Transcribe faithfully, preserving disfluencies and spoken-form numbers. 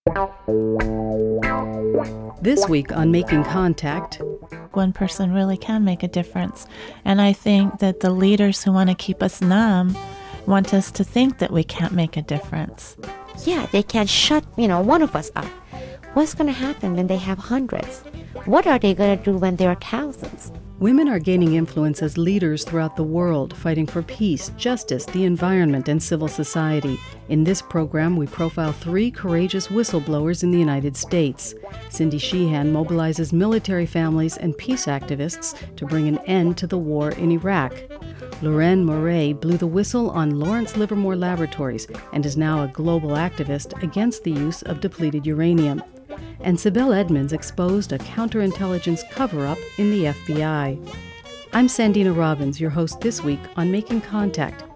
This week on Making Contact, one person really can make a difference. And I think that the leaders who want to keep us numb want us to think that we can't make a difference. Yeah, they can shut, you know, one of us up. What's going to happen when they have hundreds? What are they going to do when there are thousands? Women are gaining influence as leaders throughout the world, fighting for peace, justice, the environment, and civil society. In this program, we profile three courageous whistleblowers in the United States. Cindy Sheehan mobilizes military families and peace activists to bring an end to the war in Iraq. Lorraine Moret blew the whistle on Lawrence Livermore Laboratories and is now a global activist against the use of depleted uranium. And Sibel Edmonds exposed a counterintelligence cover-up in the F B I. I'm Sandina Robbins, your host this week on Making Contact,